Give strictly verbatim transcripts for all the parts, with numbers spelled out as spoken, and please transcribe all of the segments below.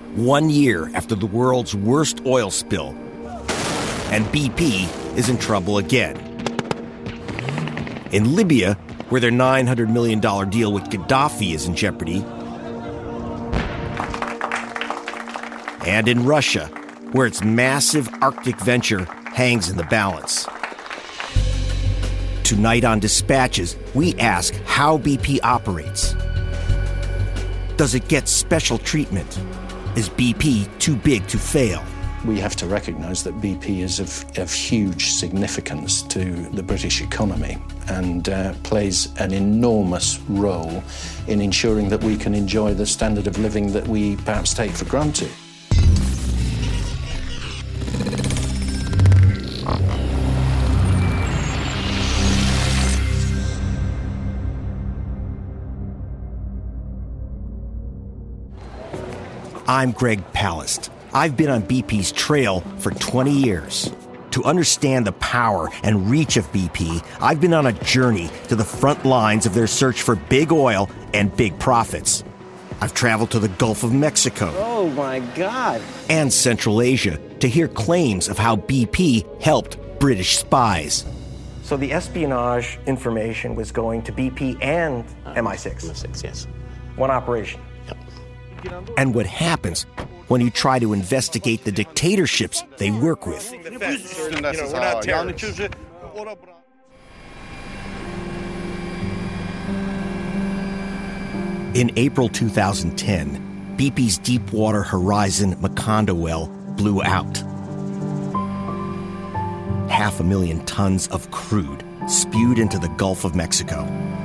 one year after the world's worst oil spill. And B P is in trouble again. In Libya, where their nine hundred million dollars deal with Gaddafi is in jeopardy. And in Russia, where its massive Arctic venture hangs in the balance. Tonight on Dispatches, we ask how B P operates. Does it get special treatment? Is B P too big to fail? We have to recognise that B P is of, of huge significance to the British economy and uh, plays an enormous role in ensuring that we can enjoy the standard of living that we perhaps take for granted. I'm Greg Palast. I've been on B P's trail for twenty years. To understand the power and reach of B P, I've been on a journey to the front lines of their search for big oil and big profits. I've traveled to the Gulf of Mexico. Oh my God. And Central Asia to hear claims of how B P helped British spies. So the espionage information was going to B P and uh, M I six? M I six, yes. One operation. And what happens when you try to investigate the dictatorships they work with. In April two thousand ten, B P's Deepwater Horizon Macondo well blew out. Half a million tons of crude spewed into the Gulf of Mexico.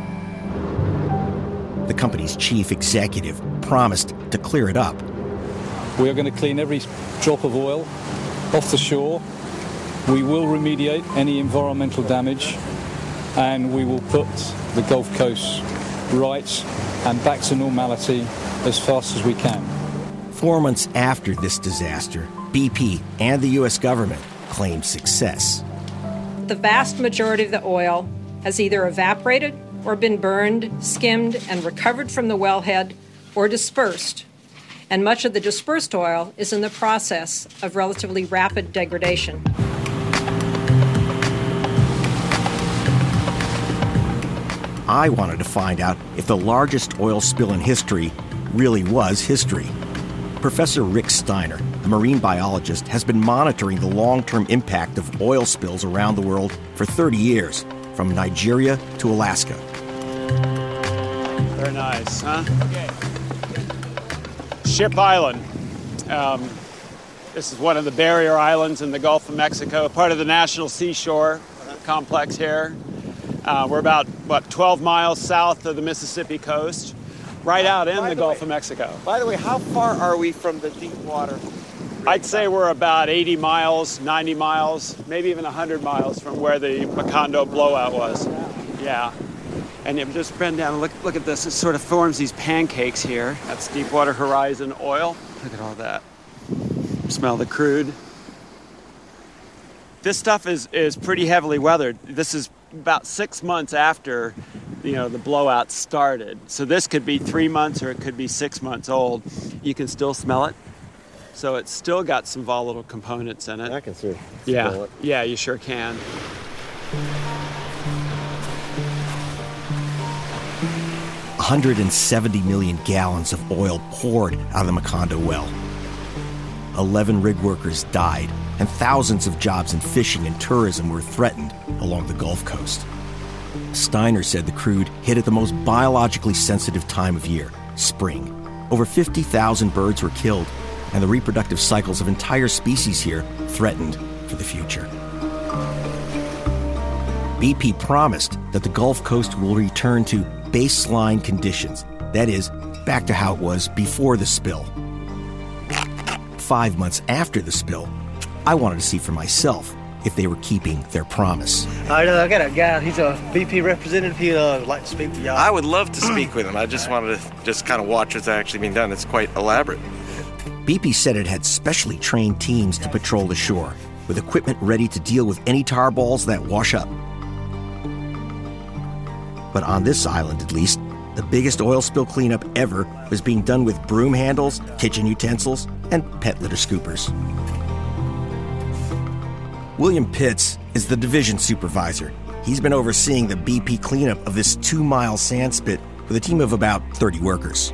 The company's chief executive promised to clear it up. We are going to clean every drop of oil off the shore. We will remediate any environmental damage, and we will put the Gulf Coast right and back to normality as fast as we can. Four months after this disaster, B P and the U S government claimed success. The vast majority of the oil has either evaporated or been burned, skimmed, and recovered from the wellhead or dispersed. And much of the dispersed oil is in the process of relatively rapid degradation. I wanted to find out if the largest oil spill in history really was history. Professor Rick Steiner, a marine biologist, has been monitoring the long-term impact of oil spills around the world for thirty years, from Nigeria to Alaska. Very nice, huh? Okay. Ship Island. Um, this is one of the barrier islands in the Gulf of Mexico, part of the National Seashore Complex here. Uh, we're about, what, twelve miles south of the Mississippi coast, right out in the Gulf of Mexico. By the way, how far are we from the deep water? I'd say we're about eighty miles, ninety miles, maybe even one hundred miles from where the Macondo blowout was. Yeah. And it just bend down and look, look at this. It sort of forms these pancakes here. That's Deepwater Horizon oil. Look at all that. Smell the crude. This stuff is, is pretty heavily weathered. This is about six months after, you know, the blowout started. So this could be three months or it could be six months old. You can still smell it. So it's still got some volatile components in it. I can see. Yeah, it. yeah, you sure can. one hundred seventy million gallons of oil poured out of the Macondo well. eleven rig workers died, and thousands of jobs in fishing and tourism were threatened along the Gulf Coast. Steiner said the crude hit at the most biologically sensitive time of year, spring. Over fifty thousand birds were killed, and the reproductive cycles of entire species here threatened for the future. B P promised that the Gulf Coast will return to baseline conditions, that is, back to how it was before the spill. Five months after the spill, I wanted to see for myself if they were keeping their promise. I know, I got a guy, he's a B P representative, he'd uh, like to speak with y'all. I would love to speak with him. I just wanted to just kind of watch what's actually being done. It's quite elaborate. B P said it had specially trained teams to patrol the shore, with equipment ready to deal with any tar balls that wash up. But on this island, at least, the biggest oil spill cleanup ever was being done with broom handles, kitchen utensils, and pet litter scoopers. William Pitts is the division supervisor. He's been overseeing the B P cleanup of this two-mile sand spit with a team of about thirty workers.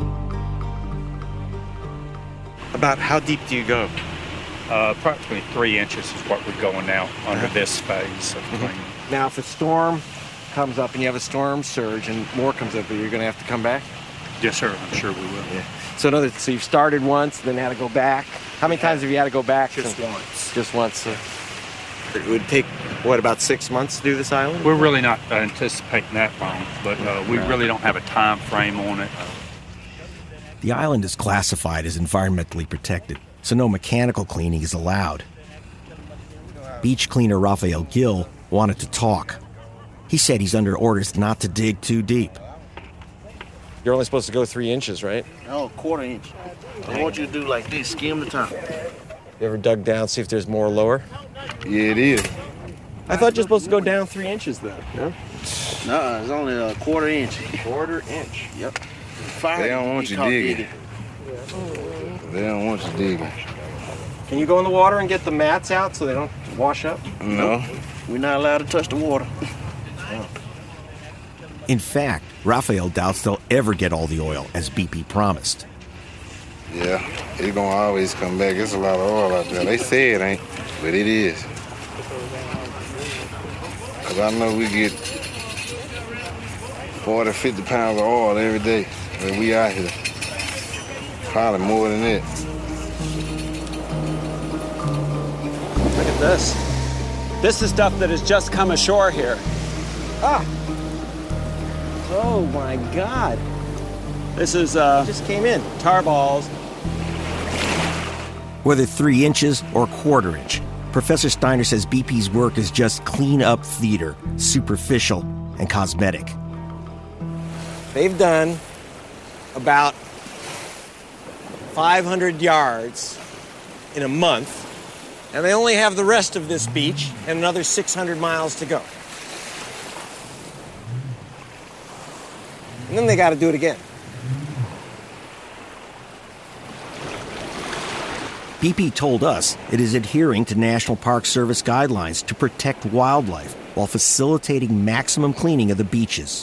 About how deep do you go? Uh, approximately three inches is what we're going now under uh-huh. this phase of cleaning. Mm-hmm. Now, if a storm comes up and you have a storm surge and more comes up, you're going to have to come back? Yes, sir. I'm sure we will. Yeah. So, another, so you've started once, then had to go back. How many times have you had to go back? Just once. Just once. Uh, It would take, what, about six months to do this island? We're really not anticipating that long, but uh, we really don't have a time frame on it. The island is classified as environmentally protected, so no mechanical cleaning is allowed. Beach cleaner Raphael Gill wanted to talk. He said he's under orders not to dig too deep. You're only supposed to go three inches, right? No, quarter inch. I want you to do like this, skim the top. You ever dug down, see if there's more lower? Yeah, it is. I thought you're supposed to go down three inches, though. No? No, it's only a quarter inch. Quarter inch? Yep. Fire, they don't want you digging. digging. They don't want you digging. Can you go in the water and get the mats out so they don't wash up? No. We're not allowed to touch the water. Oh. In fact, Raphael doubts they'll ever get all the oil, as B P promised. Yeah, it's gonna always come back. There's a lot of oil out there. They say it ain't, but it is. Cause I know we get forty, fifty pounds of oil every day when we out here. Probably more than that. Look at this. This is stuff that has just come ashore here. Ah! Oh my God. This is, uh... It just came in. Tar balls. Whether three inches or quarter inch, Professor Steiner says B P's work is just clean-up theater, superficial and cosmetic. They've done about five hundred yards in a month, and they only have the rest of this beach and another six hundred miles to go. And then they got to do it again. B P told us it is adhering to National Park Service guidelines to protect wildlife while facilitating maximum cleaning of the beaches.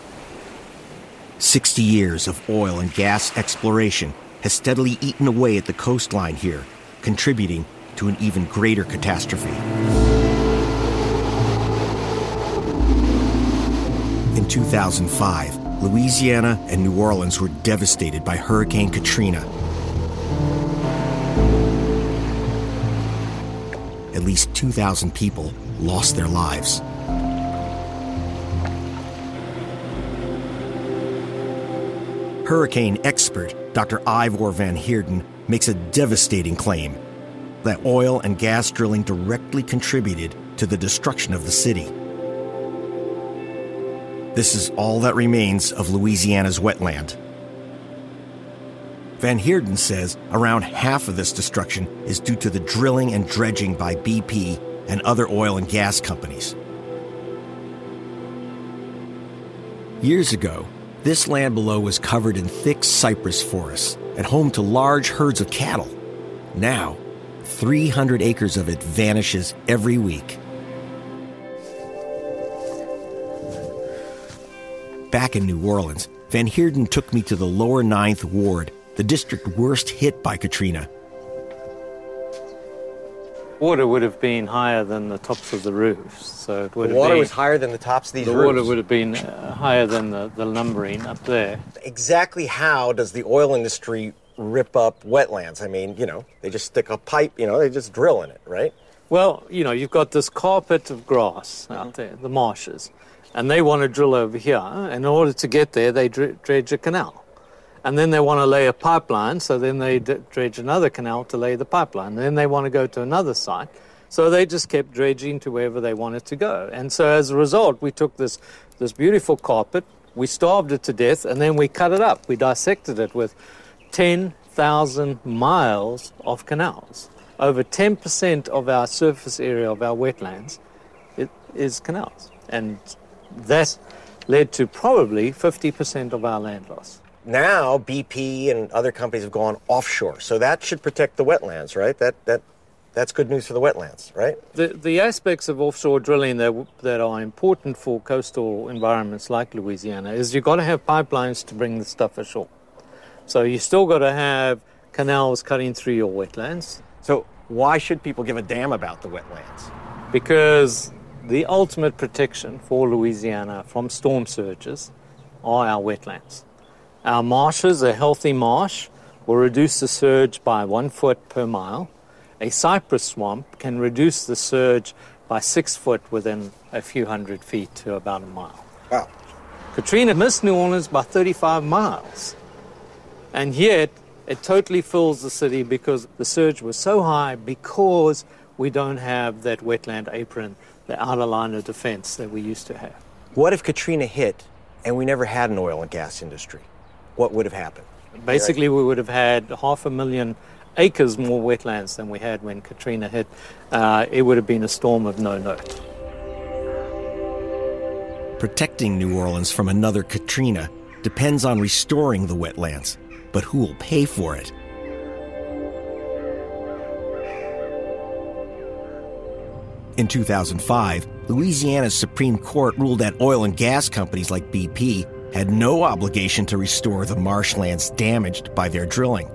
Sixty years of oil and gas exploration has steadily eaten away at the coastline here, contributing to an even greater catastrophe. In two thousand five, Louisiana and New Orleans were devastated by Hurricane Katrina. At least two thousand people lost their lives. Hurricane expert Doctor Ivor Van Heerden makes a devastating claim that oil and gas drilling directly contributed to the destruction of the city. This is all that remains of Louisiana's wetland. Van Heerden says around half of this destruction is due to the drilling and dredging by B P and other oil and gas companies. Years ago, this land below was covered in thick cypress forests and home to large herds of cattle. Now, three hundred acres of it vanishes every week. Back in New Orleans, Van Heerden took me to the lower Ninth Ward, the district worst hit by Katrina. Water would have been higher than the tops of the roofs. So it would the have water been, was higher than the tops of these the roofs? The water would have been uh, higher than the, the lumbering up there. Exactly how does the oil industry rip up wetlands? I mean, you know, they just stick a pipe, you know, they just drill in it, right? Well, you know, you've got this carpet of grass mm-hmm. out there, the marshes, and they want to drill over here. In order to get there, they dredge a canal. And then they want to lay a pipeline, so then they dredge another canal to lay the pipeline. Then they want to go to another site. So they just kept dredging to wherever they wanted to go. And so as a result, we took this, this beautiful carpet, we starved it to death, and then we cut it up. We dissected it with ten thousand miles of canals. Over ten percent of our surface area of our wetlands it is canals. And that led to probably fifty percent of our land loss. Now B P and other companies have gone offshore, so that should protect the wetlands, right? That that that's good news for the wetlands, right? The the aspects of offshore drilling that that are important for coastal environments like Louisiana is you've got to have pipelines to bring the stuff ashore. So you still got to have canals cutting through your wetlands. So why should people give a damn about the wetlands? Because the ultimate protection for Louisiana from storm surges are our wetlands. Our marshes, a healthy marsh, will reduce the surge by one foot per mile. A cypress swamp can reduce the surge by six foot within a few hundred feet to about a mile. Wow. Katrina missed New Orleans by thirty-five miles. And yet, it totally fills the city because the surge was so high because we don't have that wetland apron, the outer line of defense that we used to have. What if Katrina hit and we never had an oil and gas industry? What would have happened? Basically, we would have had half a million acres more wetlands than we had when Katrina hit. Uh, it would have been a storm of no note. Protecting New Orleans from another Katrina depends on restoring the wetlands. But who will pay for it? In two thousand five, Louisiana's Supreme Court ruled that oil and gas companies like B P had no obligation to restore the marshlands damaged by their drilling.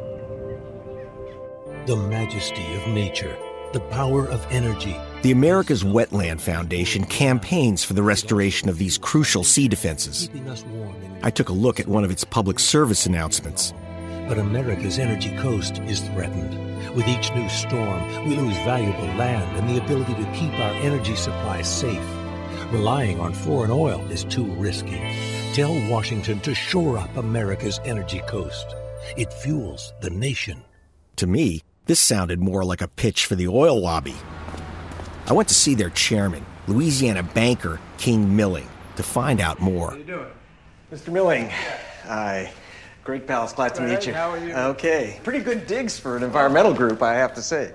The majesty of nature, the power of energy. The America's Wetland Foundation campaigns for the restoration of these crucial sea defenses. I took a look at one of its public service announcements. But America's energy coast is threatened. With each new storm, we lose valuable land and the ability to keep our energy supply safe. Relying on foreign oil is too risky. Tell Washington to shore up America's energy coast. It fuels the nation. To me, this sounded more like a pitch for the oil lobby. I went to see their chairman, Louisiana banker King Milling, to find out more. How are you doing? Mister Milling, hi. Great pals, glad to meet you. How are you? Okay. Pretty good digs for an environmental group, I have to say.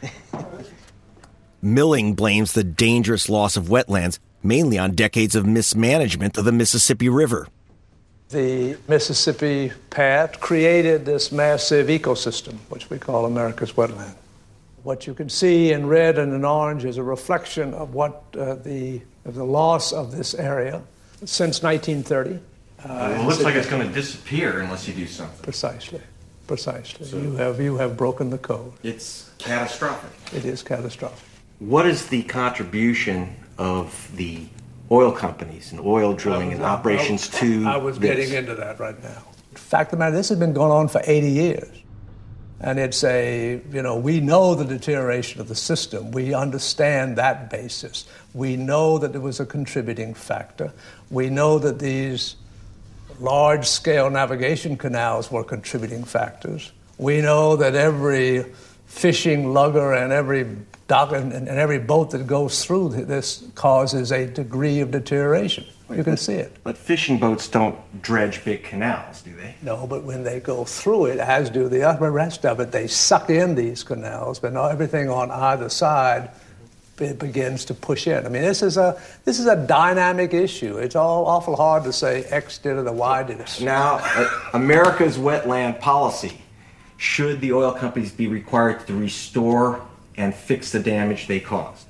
Milling blames the dangerous loss of wetlands mainly on decades of mismanagement of the Mississippi River. The Mississippi Path created this massive ecosystem, which we call America's wetland. What you can see in red and in orange is a reflection of what uh, the, of the loss of this area since nineteen thirty. Uh, it looks like it's going to disappear unless you do something. Precisely, precisely. So you have you have broken the code. It's catastrophic. It is catastrophic. What is the contribution of the oil companies and oil drilling and operations I, to I was this? getting into that right now. The fact of the matter, this has been going on for eighty years. And it's a, you know, we know the deterioration of the system. We understand that basis. We know that there was a contributing factor. We know that these large-scale navigation canals were contributing factors. We know that every fishing lugger and every dock and, and every boat that goes through this causes a degree of deterioration. You can see it. But fishing boats don't dredge big canals, do they? No, but when they go through it, as do the other rest of it, they suck in these canals, but now everything on either side it begins to push in. I mean, this is a this is a dynamic issue. It's all awful hard to say X did it or Y did it. Now, uh, America's wetland policy, should the oil companies be required to restore and fix the damage they caused?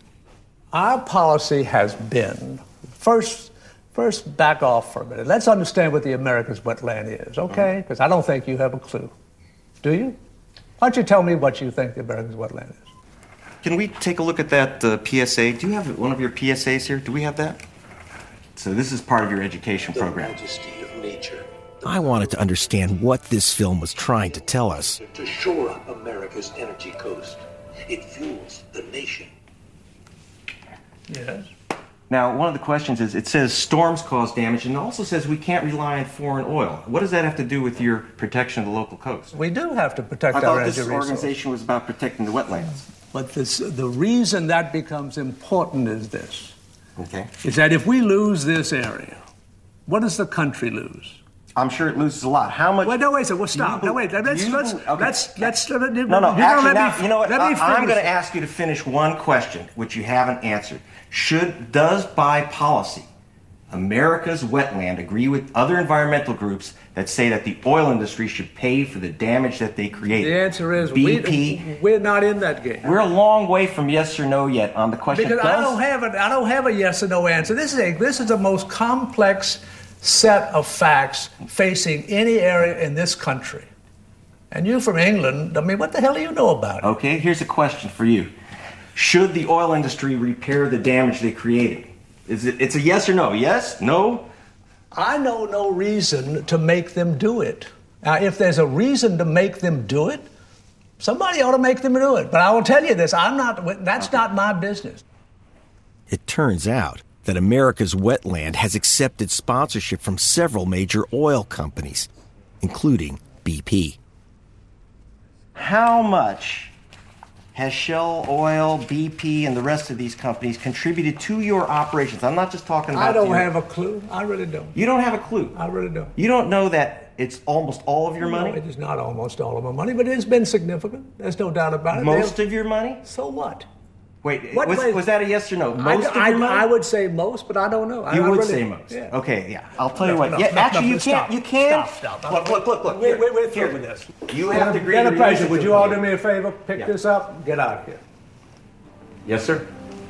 Our policy has been, first, first back off for a minute. Let's understand what the America's wetland is, okay? Because I don't think you have a clue. Do you? Why don't you tell me what you think the America's wetland is? Can we take a look at that uh, P S A? Do you have one of your P S As here? Do we have that? So this is part of your education program. The majesty of nature. I wanted to understand what this film was trying to tell us. To shore up America's energy coast. It fuels the nation. Yes. Now, one of the questions is, it says storms cause damage, and it also says we can't rely on foreign oil. What does that have to do with your protection of the local coast? We do have to protect I our thought energy this resources. organization was about protecting the wetlands. But this, the reason that becomes important is this. Okay. Is that if we lose this area, what does the country lose? I'm sure it loses a lot. How much? Wait, no, wait, so well, stop. You, no, wait, let's, you, let's, okay. let's, let's, no, no, you actually, let now, me, you know what? Let me I, I'm finish. going to ask you to finish one question, which you haven't answered. Should, does by policy, America's Wetland agree with other environmental groups that say that the oil industry should pay for the damage that they created? The answer is B P. We, we're not in that game. We're a long way from yes or no yet on the question. Because does, I don't have a, I don't have a yes or no answer. This is a this is the most complex set of facts facing any area in this country. And you from England, I mean, what the hell do you know about it? Okay, here's a question for you. Should the oil industry repair the damage they created? Is it? It's a yes or no. Yes? No? I know no reason to make them do it. Now, if there's a reason to make them do it, somebody ought to make them do it. But I will tell you this, I'm not, that's okay. Not my business. It turns out that America's Wetland has accepted sponsorship from several major oil companies, including B P. How much has Shell Oil, B P, and the rest of these companies contributed to your operations? I'm not just talking about I don't your... have a clue. I really don't. You don't have a clue? I really don't. You don't know that it's almost all of your no, money? It is not almost all of my money, but it's been significant. There's no doubt about it. Most They're... of your money? So what? Wait, what was, was that a yes or no? Most I, of your I, money? I would say most, but I don't know. You I, would I really, say most. Yeah. Okay, yeah. I'll tell you no, what. No, yeah, no, actually, no, you stop. can't. You can. Stop, stop. Look, look, look, look. We're, we're, we're here. through with this. You have to agree. Then a to pleasure. Would you all do me? me a favor? Pick yeah. this up. Get out of here. Yes, sir.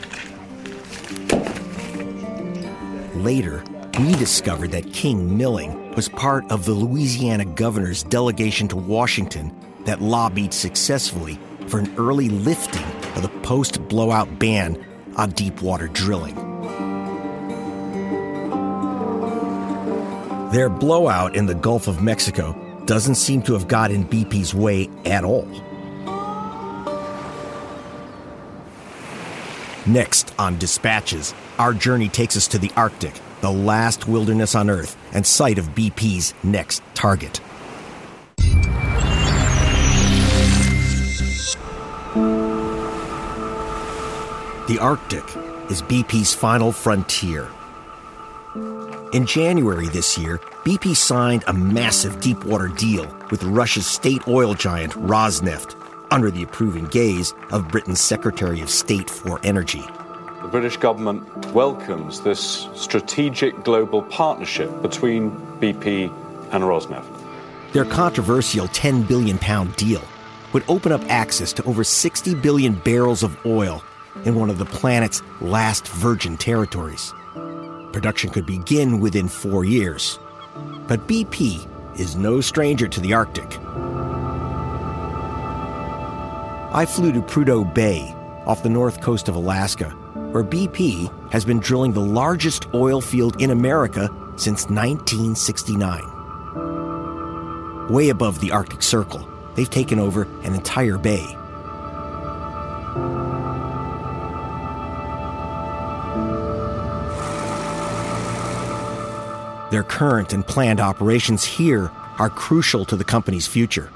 Later, we discovered that King Milling was part of the Louisiana governor's delegation to Washington that lobbied successfully for an early lifting of the post-blowout ban on deepwater drilling. Their blowout in the Gulf of Mexico doesn't seem to have got in B P's way at all. Next on Dispatches, our journey takes us to the Arctic, the last wilderness on Earth and site of B P's next target. The Arctic is B P's final frontier. In January this year, B P signed a massive deepwater deal with Russia's state oil giant Rosneft under the approving gaze of Britain's Secretary of State for Energy. The British government welcomes this strategic global partnership between B P and Rosneft. Their controversial ten billion pound deal would open up access to over sixty billion barrels of oil in one of the planet's last virgin territories. Production could begin within four years. But B P is no stranger to the Arctic. I flew to Prudhoe Bay, off the north coast of Alaska, where B P has been drilling the largest oil field in America since nineteen sixty-nine. Way above the Arctic Circle, they've taken over an entire bay. Their current and planned operations here are crucial to the company's future.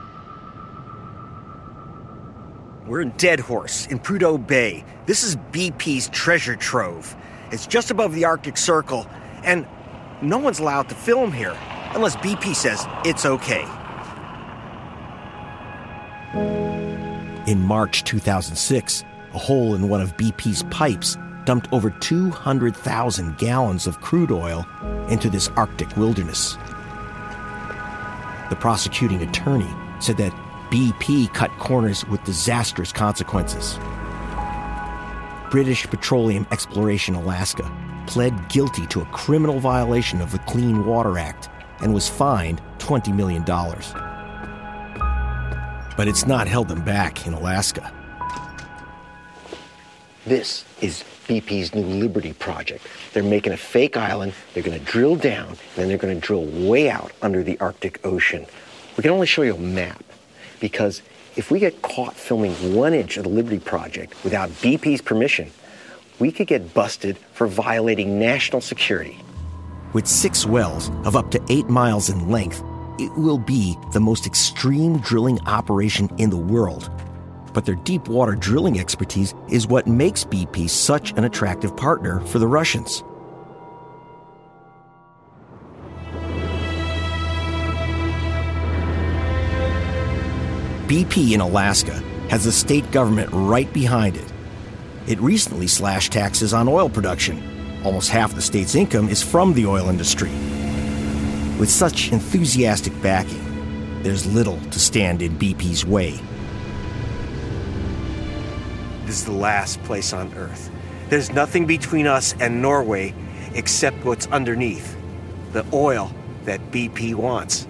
We're in Dead Horse, in Prudhoe Bay. This is B P's treasure trove. It's just above the Arctic Circle, and no one's allowed to film here, unless B P says it's okay. In March two thousand six, a hole in one of B P's pipes dumped over two hundred thousand gallons of crude oil into this Arctic wilderness. The prosecuting attorney said that B P cut corners with disastrous consequences. British Petroleum Exploration Alaska pled guilty to a criminal violation of the Clean Water Act and was fined twenty million dollars. But it's not held them back in Alaska. This is B P's new Liberty project. They're making a fake island, they're going to drill down, and then they're going to drill way out under the Arctic Ocean. We can only show you a map, because if we get caught filming one inch of the Liberty project without B P's permission, we could get busted for violating national security. With six wells of up to eight miles in length, it will be the most extreme drilling operation in the world. But their deep water drilling expertise is what makes B P such an attractive partner for the Russians. B P in Alaska has the state government right behind it. It recently slashed taxes on oil production, Almost half the state's income is from the oil industry. With such enthusiastic backing, there's little to stand in B P's way. This is the last place on Earth. There's nothing between us and Norway except what's underneath, the oil that B P wants.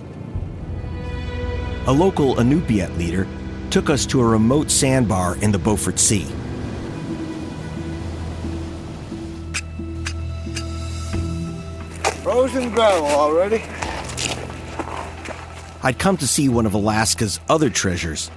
A local Inupiat leader took us to a remote sandbar in the Beaufort Sea. Frozen gravel already. I'd come to see one of Alaska's other treasures.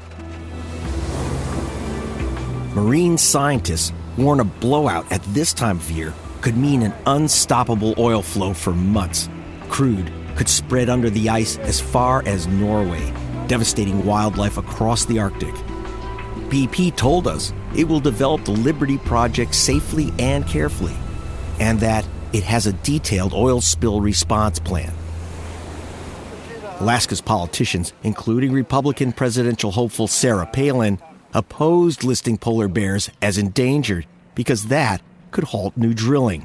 Marine scientists warn a blowout at this time of year could mean an unstoppable oil flow for months. Crude could spread under the ice as far as Norway, devastating wildlife across the Arctic. B P told us it will develop the Liberty Project safely and carefully, and that it has a detailed oil spill response plan. Alaska's politicians, including Republican presidential hopeful Sarah Palin, opposed listing polar bears as endangered because that could halt new drilling.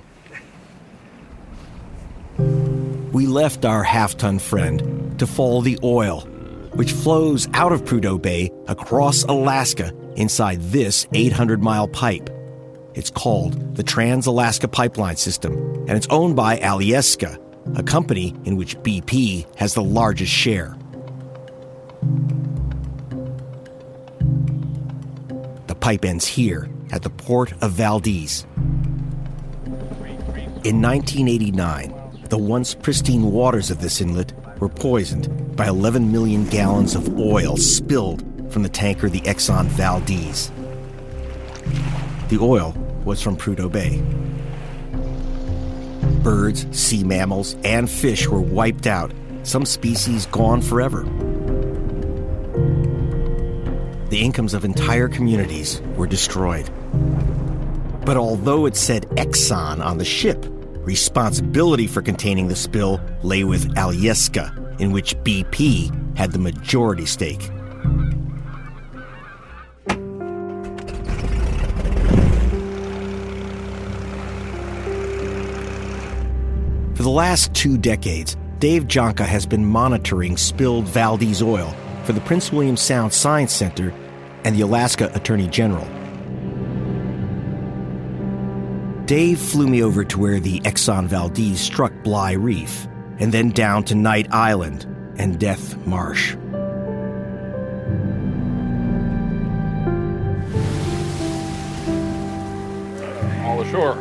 We left our half-ton friend to follow the oil, which flows out of Prudhoe Bay across Alaska inside this eight hundred mile pipe. It's called the Trans-Alaska Pipeline System, and it's owned by Alyeska, a company in which B P has the largest share. The pipe ends here at the port of Valdez. In nineteen eighty-nine, the once pristine waters of this inlet were poisoned by eleven million gallons of oil spilled from the tanker the Exxon Valdez. The oil was from Prudhoe Bay. Birds, sea mammals, and fish were wiped out, some species gone forever. The incomes of entire communities were destroyed. But although it said Exxon on the ship, responsibility for containing the spill lay with Alyeska, in which B P had the majority stake. For the last two decades, Dave Jonka has been monitoring spilled Valdez oil for the Prince William Sound Science Center and the Alaska Attorney General. Dave flew me over to where the Exxon Valdez struck Bly Reef, and then down to Knight Island and Death Marsh. All ashore.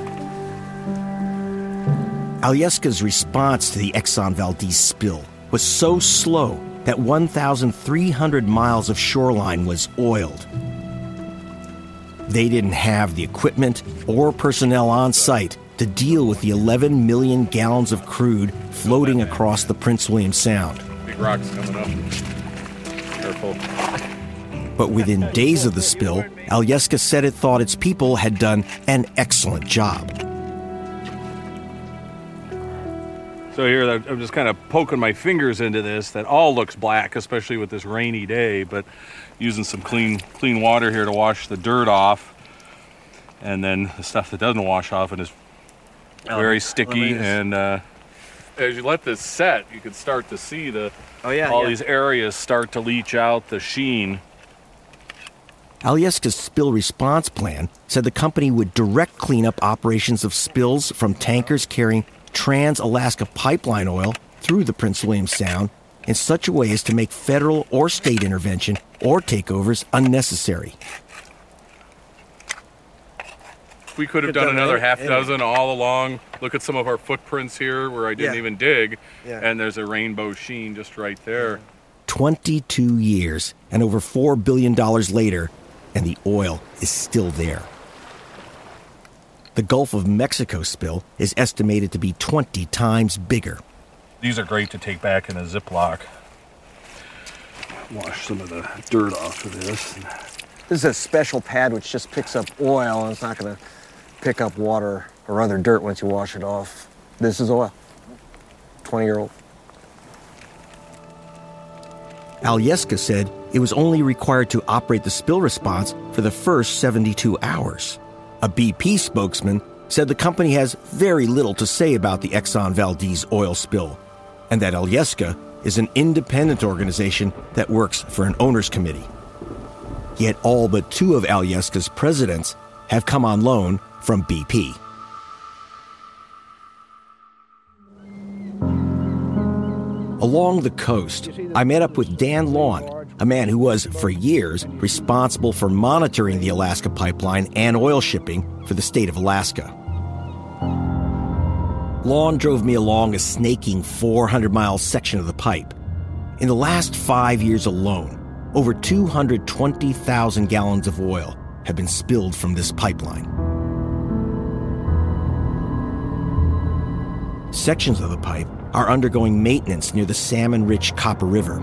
Alyeska's response to the Exxon Valdez spill was so slow that one thousand three hundred miles of shoreline was oiled. They didn't have the equipment or personnel on site to deal with the eleven million gallons of crude floating across the Prince William Sound. Big rocks coming up. Careful. But within days of the spill, Alyeska said it thought its people had done an excellent job. So here, I'm just kind of poking my fingers into this. That all looks black, especially with this rainy day, but using some clean clean water here to wash the dirt off. And then the stuff that doesn't wash off and is very sticky. And uh, as you let this set, you can start to see the oh, yeah, all yeah. these areas start to leach out the sheen. Alyeska's spill response plan said the company would direct cleanup operations of spills from tankers carrying Trans-Alaska pipeline oil through the Prince William Sound in such a way as to make federal or state intervention or takeovers unnecessary. We could have done another half dozen all along. Look at some of our footprints here where I didn't Yeah. even dig, Yeah. and there's a rainbow sheen just right there. twenty-two years and over four billion dollars later, and the oil is still there. The Gulf of Mexico spill is estimated to be twenty times bigger. These are great to take back in a Ziploc. Wash some of the dirt off of this. This is a special pad which just picks up oil, and it's not going to pick up water or other dirt once you wash it off. This is oil. twenty-year-old. Alyeska said it was only required to operate the spill response for the first seventy-two hours. A B P spokesman said the company has very little to say about the Exxon Valdez oil spill, and that Alyeska is an independent organization that works for an owners committee. Yet all but two of Alyeska's presidents have come on loan from B P. Along the coast, I met up with Dan Lawn, a man who was, for years, responsible for monitoring the Alaska pipeline and oil shipping for the state of Alaska. Lawn drove me along a snaking four hundred mile section of the pipe. In the last five years alone, over two hundred twenty thousand gallons of oil have been spilled from this pipeline. Sections of the pipe are undergoing maintenance near the salmon-rich Copper River.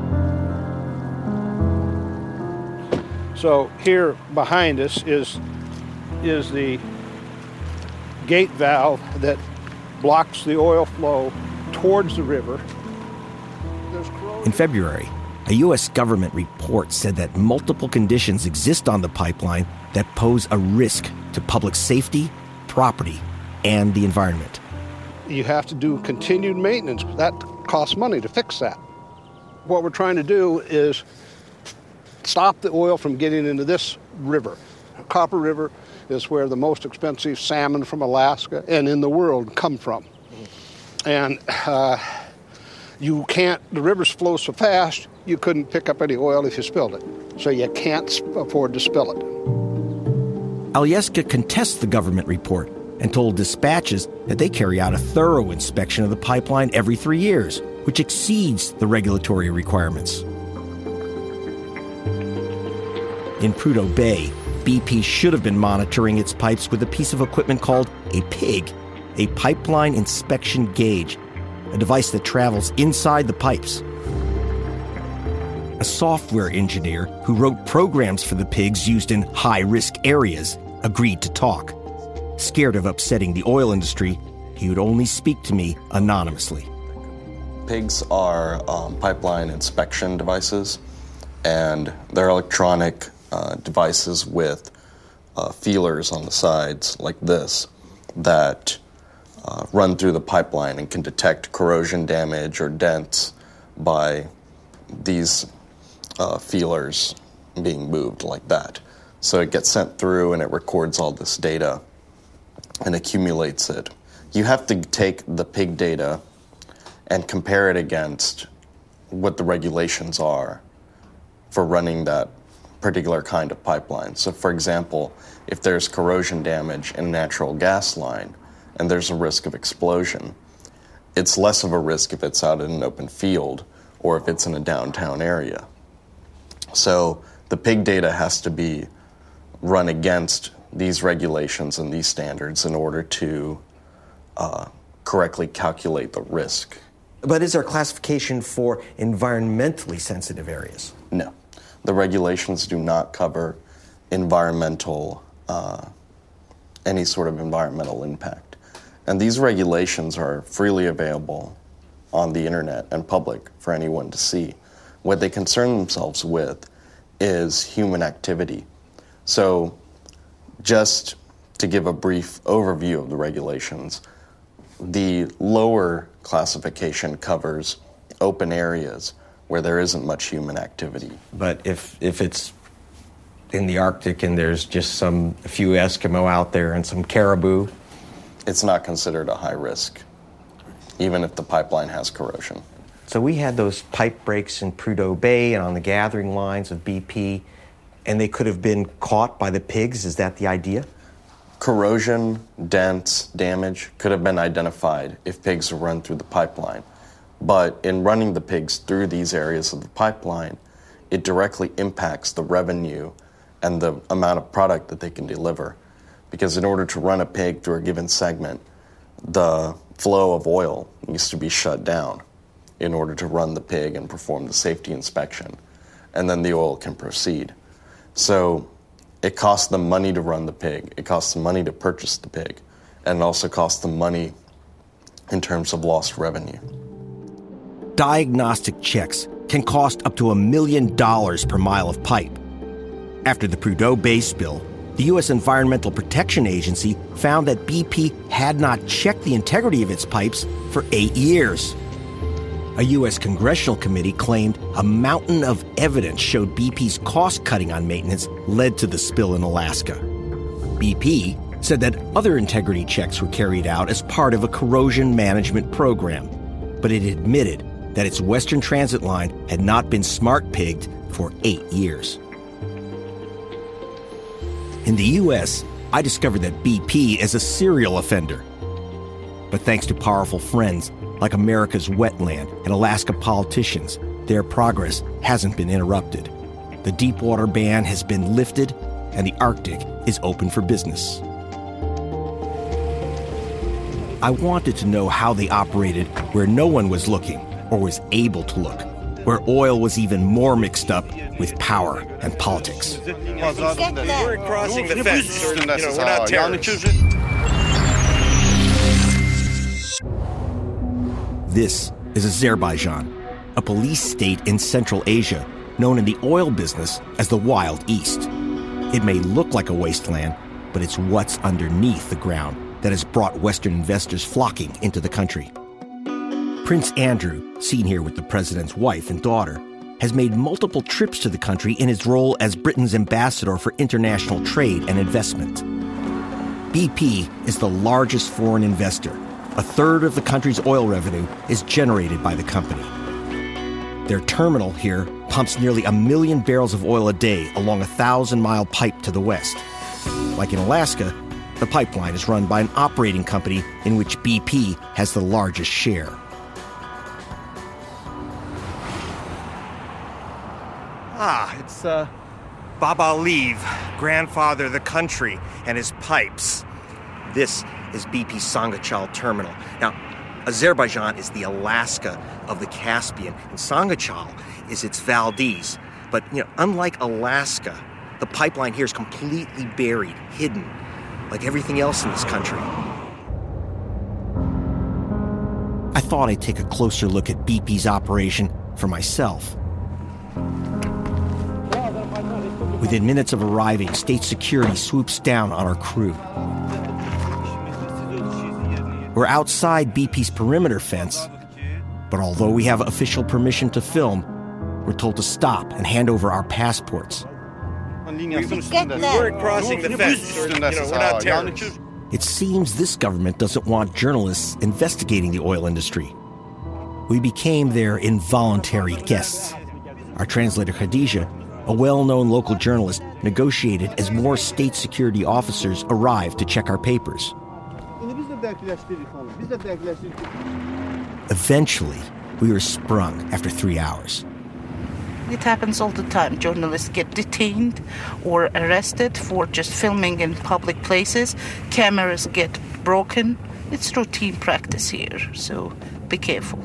So here behind us is, is the gate valve that blocks the oil flow towards the river. In February, a U S government report said that multiple conditions exist on the pipeline that pose a risk to public safety, property, and the environment. You have to do continued maintenance. That costs money to fix that. What we're trying to do is stop the oil from getting into this river. Copper River is where the most expensive salmon from Alaska and in the world come from. And uh, you can't, the rivers flow so fast, you couldn't pick up any oil if you spilled it. So you can't afford to spill it. Alyeska contests the government report and told dispatches that they carry out a thorough inspection of the pipeline every three years, which exceeds the regulatory requirements. In Prudhoe Bay, B P should have been monitoring its pipes with a piece of equipment called a PIG, a pipeline inspection gauge, a device that travels inside the pipes. A software engineer who wrote programs for the pigs used in high-risk areas agreed to talk. Scared of upsetting the oil industry, he would only speak to me anonymously. PIGs are um, pipeline inspection devices, and they're electronic uh, devices with uh, feelers on the sides like this that uh, run through the pipeline and can detect corrosion damage or dents by these uh, feelers being moved like that. So it gets sent through and it records all this data and accumulates it. You have to take the PIG data and compare it against what the regulations are for running that particular kind of pipeline. So for example, if there's corrosion damage in a natural gas line and there's a risk of explosion, it's less of a risk if it's out in an open field or if it's in a downtown area. So the PIG data has to be run against these regulations and these standards in order to uh, correctly calculate the risk. But is there a classification for environmentally sensitive areas? No. The regulations do not cover environmental, uh, any sort of environmental impact. And these regulations are freely available on the internet and public for anyone to see. What they concern themselves with is human activity. So just to give a brief overview of the regulations, the lower classification covers open areas where there isn't much human activity. But if if it's in the Arctic and there's just some a few Eskimo out there and some caribou, it's not considered a high risk, even if the pipeline has corrosion. So we had those pipe breaks in Prudhoe Bay and on the gathering lines of B P, and they could have been caught by the pigs. Is that the idea? Corrosion, dents, damage could have been identified if pigs were run through the pipeline. But in running the pigs through these areas of the pipeline, it directly impacts the revenue and the amount of product that they can deliver. Because in order to run a pig through a given segment, the flow of oil needs to be shut down in order to run the pig and perform the safety inspection. And then the oil can proceed. So it costs them money to run the pig, it costs them money to purchase the pig, and it also costs them money in terms of lost revenue. Diagnostic checks can cost up to a million dollars per mile of pipe. After the Prudhoe Bay spill, The U S Environmental Protection Agency found that B P had not checked the integrity of its pipes for eight years. A U S congressional committee claimed a mountain of evidence showed B P's cost-cutting on maintenance led to the spill in Alaska. B P said that other integrity checks were carried out as part of a corrosion management program, but it admitted that its Western Transit line had not been smart-pigged for eight years. In the U S, I discovered that B P is a serial offender. But thanks to powerful friends like America's wetland and Alaska politicians, their progress hasn't been interrupted. The deepwater ban has been lifted, and the Arctic is open for business. I wanted to know how they operated where no one was looking or was able to look, where oil was even more mixed up with power and politics. We're crossing the fence, or, you know, we're not terrorists. This is Azerbaijan, a police state in Central Asia, known in the oil business as the Wild East. It may look like a wasteland, but it's what's underneath the ground that has brought Western investors flocking into the country. Prince Andrew, seen here with the president's wife and daughter, has made multiple trips to the country in his role as Britain's ambassador for international trade and investment. B P is the largest foreign investor. A third of the country's oil revenue is generated by the company. Their terminal here pumps nearly a million barrels of oil a day along a thousand-mile pipe to the west. Like in Alaska, the pipeline is run by an operating company in which B P has the largest share. Ah, it's uh, Baba Aliyev, grandfather of the country, and his pipes. This is B P's Sangachal terminal. Now, Azerbaijan is the Alaska of the Caspian, and Sangachal is its Valdez. But, you know, unlike Alaska, the pipeline here is completely buried, hidden, like everything else in this country. I thought I'd take a closer look at B P's operation for myself. Within minutes of arriving, state security swoops down on our crew. We're outside B P's perimeter fence, but although we have official permission to film, we're told to stop and hand over our passports. We're crossing the fence, or, you know, we're not terrorists. It seems this government doesn't want journalists investigating the oil industry. We became their involuntary guests. Our translator Khadija, a well-known local journalist, negotiated as more state security officers arrived to check our papers. Eventually, we were sprung after three hours. It happens all the time. Journalists get detained or arrested for just filming in public places. Cameras get broken. It's routine practice here, so be careful.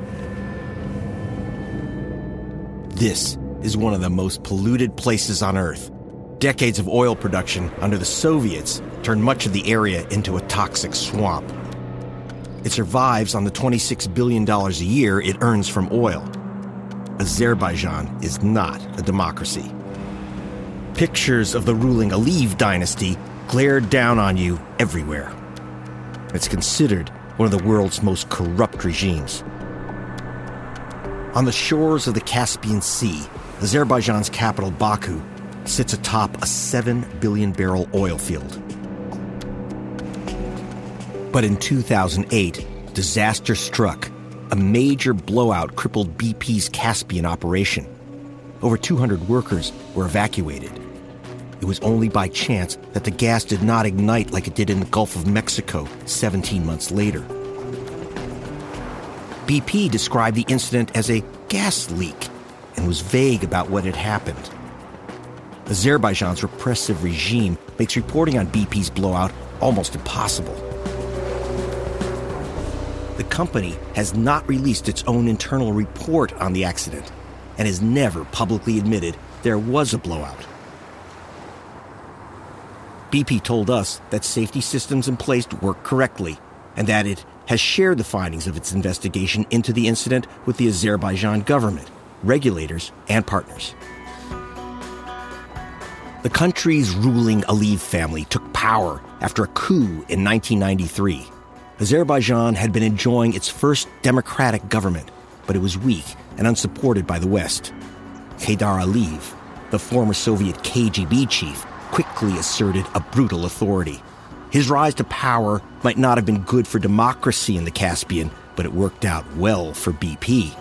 This is one of the most polluted places on Earth. Decades of oil production under the Soviets turned much of the area into a toxic swamp. It survives on the twenty-six billion dollars a year it earns from oil. Azerbaijan is not a democracy. Pictures of the ruling Aliyev dynasty glare down on you everywhere. It's considered one of the world's most corrupt regimes. On the shores of the Caspian Sea, Azerbaijan's capital Baku sits atop a seven billion barrel oil field. But in two thousand eight, disaster struck. A major blowout crippled B P's Caspian operation. Over two hundred workers were evacuated. It was only by chance that the gas did not ignite like it did in the Gulf of Mexico seventeen months later. B P described the incident as a gas leak and was vague about what had happened. Azerbaijan's repressive regime makes reporting on B P's blowout almost impossible. The company has not released its own internal report on the accident and has never publicly admitted there was a blowout. B P told us that safety systems in place work correctly and that it has shared the findings of its investigation into the incident with the Azerbaijan government, regulators, and partners. The country's ruling Aliyev family took power after a coup in nineteen ninety-three. Azerbaijan had been enjoying its first democratic government, but it was weak and unsupported by the West. Heydar Aliyev, the former Soviet K G B chief, quickly asserted a brutal authority. His rise to power might not have been good for democracy in the Caspian, but it worked out well for B P.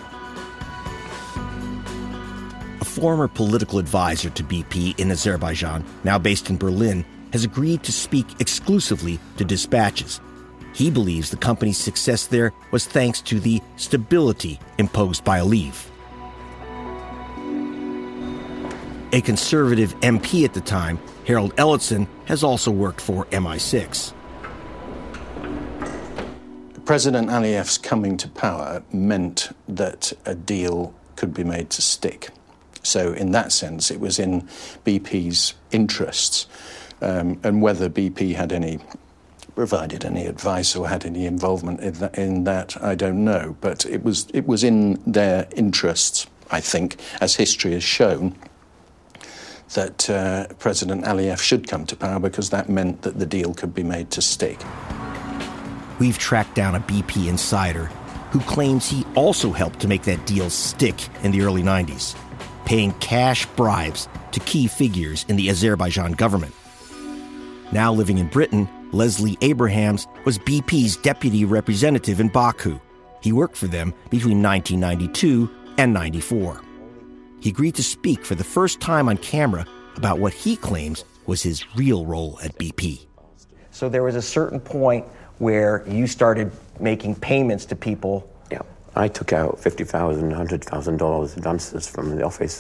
A former political advisor to B P in Azerbaijan, now based in Berlin, has agreed to speak exclusively to dispatches. He believes the company's success there was thanks to the stability imposed by Aliyev. A conservative M P at the time, Harold Ellison, has also worked for M I six. President Aliyev's coming to power meant that a deal could be made to stick. So in that sense, it was in B P's interests. Um, and whether B P had any, provided any advice or had any involvement in that, in that, I don't know. But it was, it was in their interests, I think, as history has shown, that uh, President Aliyev should come to power because that meant that the deal could be made to stick. We've tracked down a B P insider who claims he also helped to make that deal stick in the early nineties, paying cash bribes to key figures in the Azerbaijan government. Now living in Britain, Leslie Abrahams was B P's deputy representative in Baku. He worked for them between nineteen ninety-two and ninety-four. He agreed to speak for the first time on camera about what he claims was his real role at B P. So there was a certain point where you started making payments to people. Yeah, I took out fifty thousand dollars, one hundred thousand dollars advances from the office.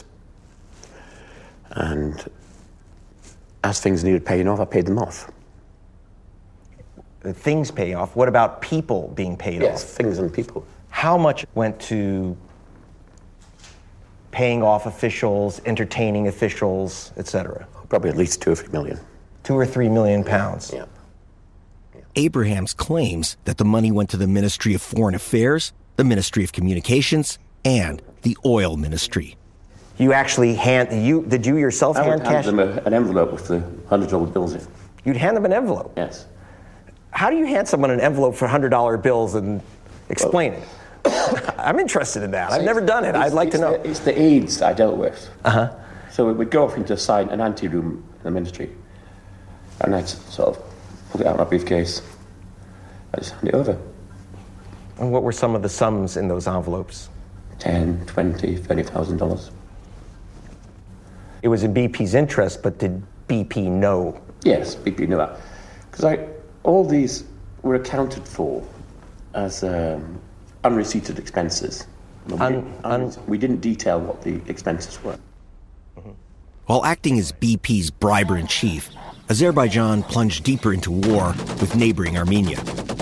And as things needed paying off, I paid them off. The things pay off. What about people being paid yes, off? Yes, things and people. How much went to paying off officials, entertaining officials, et cetera? Probably at least two or three million. Two or three million pounds. Yeah. yeah. Abrahams claims that the money went to the Ministry of Foreign Affairs, the Ministry of Communications, and the Oil Ministry. You actually hand, you, did you yourself I hand would cash? hand them a, an envelope with the one hundred dollar bills in. You'd hand them an envelope? Yes. How do you hand someone an envelope for one hundred dollar bills and explain well, it? I'm interested in that. I've never done it. I'd like to know. The, it's the aides I dealt with. Uh-huh. So it would go off into a side, an ante-room in the ministry. And I'd sort of pull it out of my briefcase. I just hand it over. And what were some of the sums in those envelopes? Ten, twenty, thirty thousand dollars. It was in B P's interest, but did B P know? Yes, B P knew that. Because all these were accounted for as um, unreceipted expenses. We, un, didn't, un, we didn't detail what the expenses were. Mm-hmm. While acting as B P's briber-in-chief, Azerbaijan plunged deeper into war with neighboring Armenia.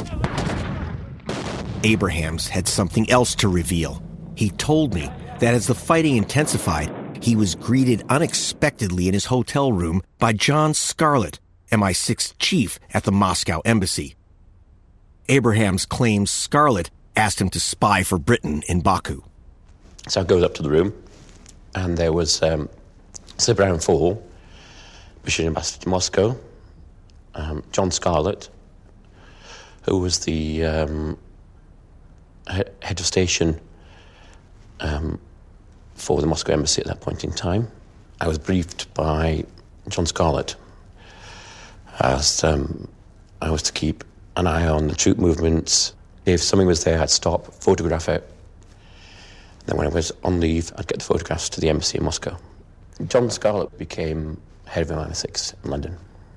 Abrahams had something else to reveal. He told me that as the fighting intensified, he was greeted unexpectedly in his hotel room by John Scarlett, M I six chief at the Moscow embassy. Abrahams claims Scarlett asked him to spy for Britain in Baku. So I goes up to the room, and there was um, Sir Brown Fall, British ambassador to Moscow, um, John Scarlett, who was the um, head of station um, for the Moscow embassy at that point in time. I was briefed by John Scarlett as um, I was to keep an eye on the troop movements. If something was there, I'd stop, photograph it. Then when I was on leave, I'd get the photographs to the embassy in Moscow. John Scarlett became head of M I six in London.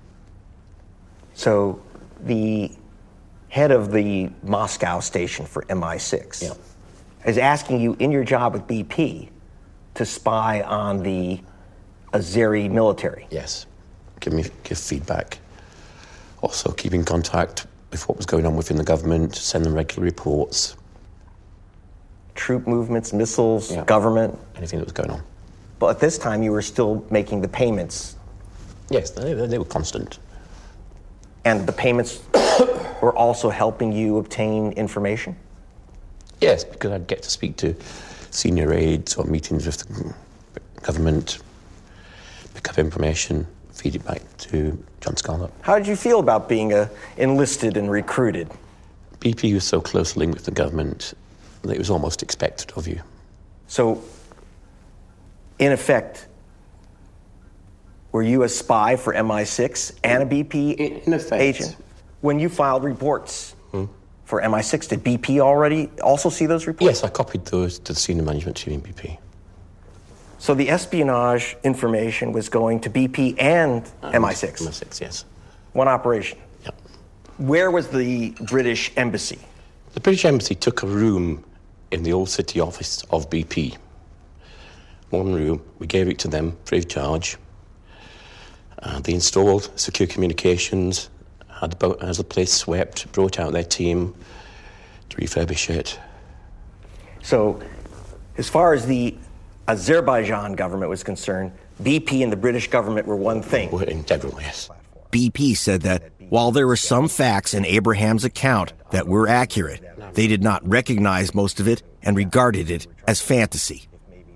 So the head of the Moscow station for M I six yeah. is asking you in your job with B P to spy on the Azeri military. Yes, give me give feedback. Also keep in contact with what was going on within the government, send them regular reports. Troop movements, missiles, yeah. government. Anything that was going on. But at this time you were still making the payments. Yes, they, they were constant. And the payments were also helping you obtain information? Yes, because I'd get to speak to senior aides or meetings with the government, gather information, feed it back to John Scarlett. How did you feel about being uh, enlisted and recruited? B P was so closely linked with the government that it was almost expected of you. So, in effect, were you a spy for M I six and a B P in, in effect. agent? When you filed reports hmm? for M I six, did B P already also see those reports? Yes, I copied those to the senior management team in B P. So the espionage information was going to B P and um, M I six? M I six, yes. One operation? Yep. Where was the British embassy? The British embassy took a room in the old city office of B P. One room, we gave it to them free of charge. Uh, they installed secure communications, had the, boat, had the place swept, brought out their team to refurbish it. So, as far as the Azerbaijan government was concerned, B P and the British government were one thing. We're integral, yes. B P said that while there were some facts in Abraham's account that were accurate, they did not recognize most of it and regarded it as fantasy.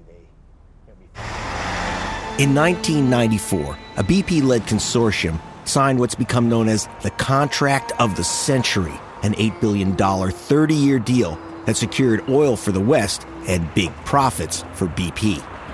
In nineteen ninety-four, a B P-led consortium signed what's become known as the Contract of the Century, an eight billion dollars thirty-year deal that secured oil for the West and big profits for B P.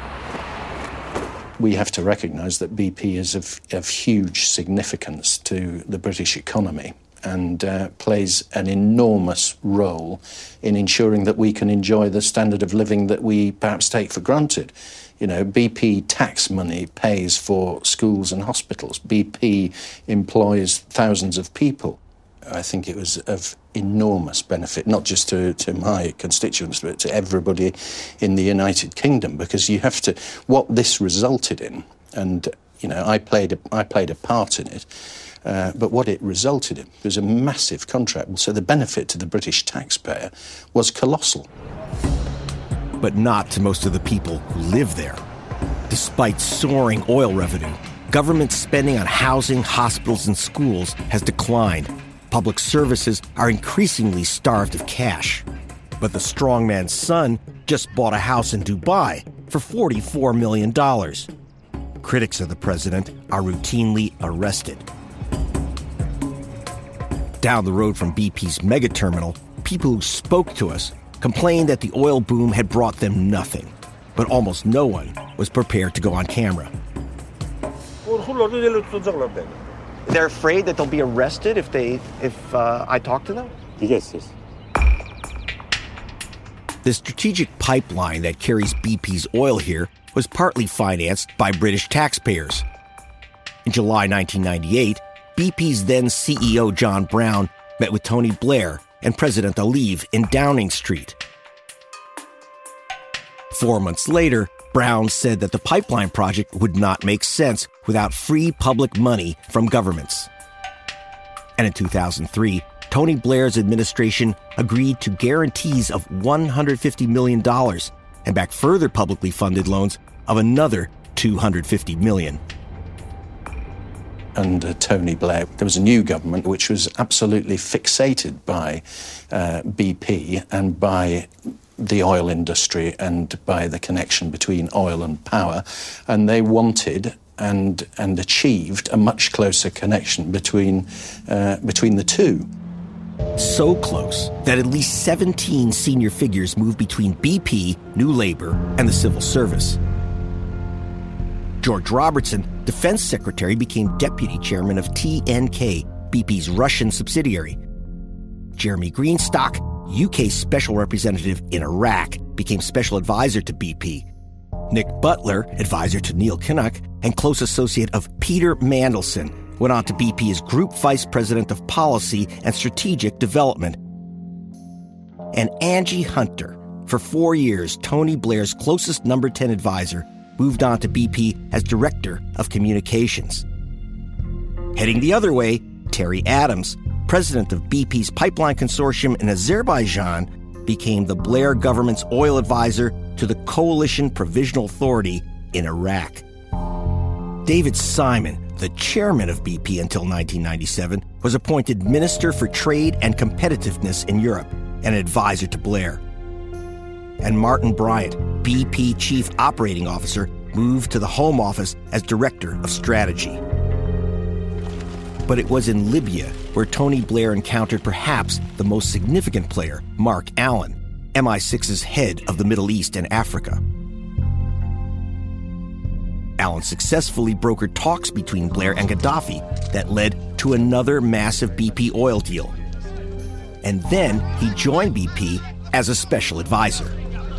We have to recognise that B P is of, of huge significance to the British economy and uh, plays an enormous role in ensuring that we can enjoy the standard of living that we perhaps take for granted. You know, B P tax money pays for schools and hospitals. B P employs thousands of people. I think it was of enormous benefit, not just to, to my constituents, but to everybody in the United Kingdom, because you have to, what this resulted in, and, you know, I played a, I played a part in it, uh, but what it resulted in was a massive contract. So the benefit to the British taxpayer was colossal. But not to most of the people who live there. Despite soaring oil revenue, government spending on housing, hospitals, and schools has declined. Public services are increasingly starved of cash. But the strongman's son just bought a house in Dubai for forty-four million dollars. Critics of the president are routinely arrested. Down the road from B P's megaterminal, people who spoke to us complained that the oil boom had brought them nothing. But almost no one was prepared to go on camera. They're afraid that they'll be arrested if they if uh, I talk to them? Yes, yes. The strategic pipeline that carries B P's oil here was partly financed by British taxpayers. In July nineteen ninety-eight, B P's then C E O John Brown met with Tony Blair and President Aliyev in Downing Street. Four months later, Brown said that the pipeline project would not make sense without free public money from governments. And in two thousand three, Tony Blair's administration agreed to guarantees of one hundred fifty million dollars and backed further publicly funded loans of another two hundred fifty million dollars. Under Tony Blair, there was a new government which was absolutely fixated by uh, B P and by the oil industry and by the connection between oil and power, and they wanted and and achieved a much closer connection between uh, between the two. So close that at least seventeen senior figures moved between B P, New Labour, and the civil service. George Robertson, defense secretary, became deputy chairman of T N K, B P's Russian subsidiary. Jeremy Greenstock, U K special representative in Iraq, became special advisor to B P. Nick Butler, advisor to Neil Kinnock, and close associate of Peter Mandelson, went on to B P as Group Vice President of Policy and Strategic Development. And Angie Hunter, for four years, Tony Blair's closest number ten advisor, moved on to B P as Director of Communications. Heading the other way, Terry Adams, president of B P's pipeline consortium in Azerbaijan, became the Blair government's oil advisor to the Coalition Provisional Authority in Iraq. David Simon, the chairman of B P until nineteen ninety-seven, was appointed Minister for Trade and Competitiveness in Europe and advisor to Blair. And Martin Bryant, B P Chief Operating Officer, moved to the Home Office as Director of Strategy. But it was in Libya where Tony Blair encountered perhaps the most significant player, Mark Allen, M I six's head of the Middle East and Africa. Allen successfully brokered talks between Blair and Gaddafi that led to another massive B P oil deal. And then he joined B P as a special advisor.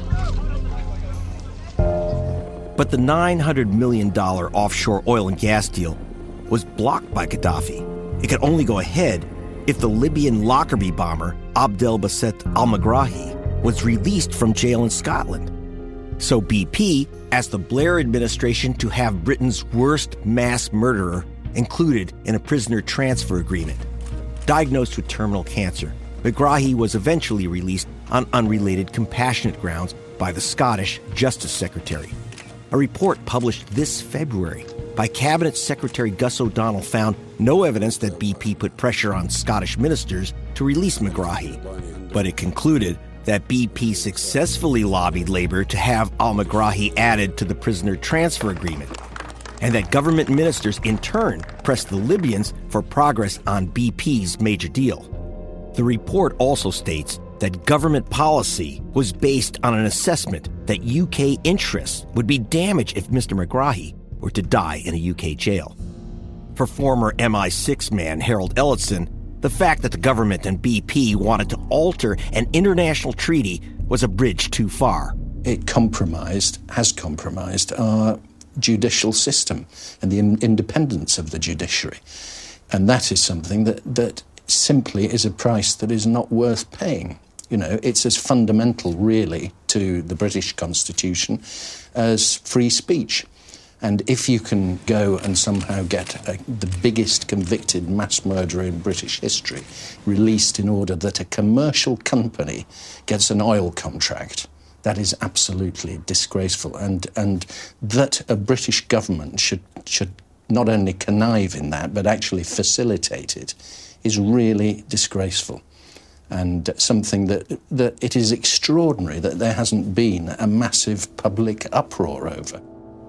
But the nine hundred million dollars offshore oil and gas deal was blocked by Gaddafi. It could only go ahead if the Libyan Lockerbie bomber Abdel Basset al-Megrahi was released from jail in Scotland. So B P asked the Blair administration to have Britain's worst mass murderer included in a prisoner transfer agreement. Diagnosed with terminal cancer, Megrahi was eventually released on unrelated compassionate grounds by the Scottish Justice Secretary. A report published this February by Cabinet Secretary Gus O'Donnell found no evidence that B P put pressure on Scottish ministers to release Megrahi, but it concluded that B P successfully lobbied Labour to have al-Megrahi added to the prisoner transfer agreement, and that government ministers in turn pressed the Libyans for progress on B P's major deal. The report also states that government policy was based on an assessment that U K interests would be damaged if Mister Megrahi were to die in a U K jail. For former M I six man Harold Ellison, the fact that the government and B P wanted to alter an international treaty was a bridge too far. It compromised, has compromised our judicial system and the in- independence of the judiciary. And that is something that, that simply is a price that is not worth paying. You know, it's as fundamental, really, to the British Constitution as free speech. And if you can go and somehow get a, the biggest convicted mass murderer in British history released in order that a commercial company gets an oil contract, that is absolutely disgraceful. And, and that a British government should, should not only connive in that, but actually facilitate it, is really disgraceful. And something that, that it is extraordinary that there hasn't been a massive public uproar over.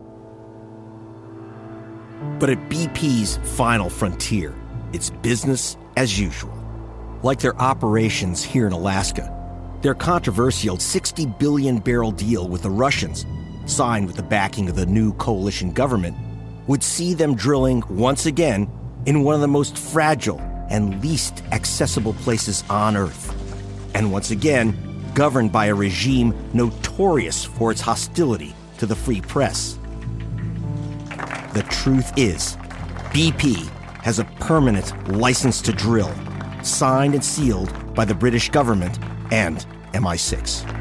But at B P's final frontier, it's business as usual. Like their operations here in Alaska, their controversial sixty billion barrel deal with the Russians, signed with the backing of the new coalition government, would see them drilling once again in one of the most fragile and least accessible places on Earth. And once again, governed by a regime notorious for its hostility to the free press. The truth is, B P has a permanent license to drill, signed and sealed by the British government and M I six.